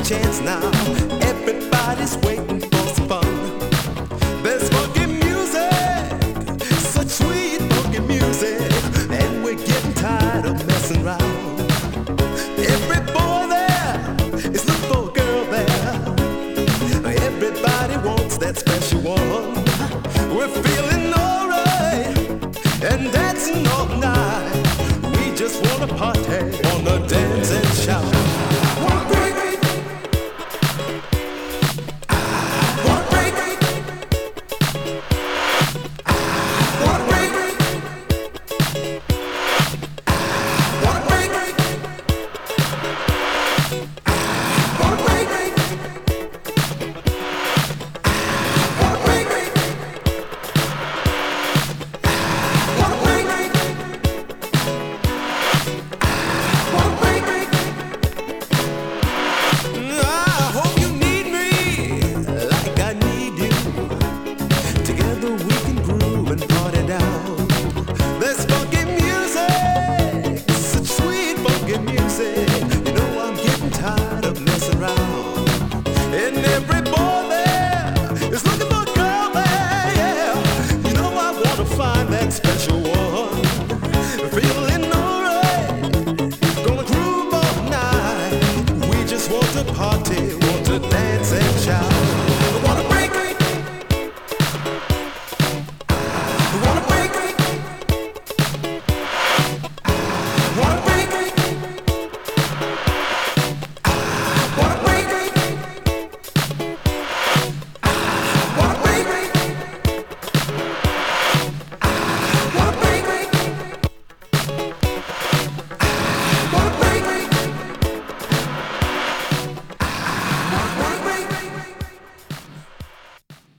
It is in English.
chance now. Everybody's waiting for some fun. There's funky music, such sweet funky music, and we're getting tired of messing around. Every boy there is looking for a girl there. Everybody wants that special one. We're feeling alright and dancing all night. We just wanna party, wanna dance and shout.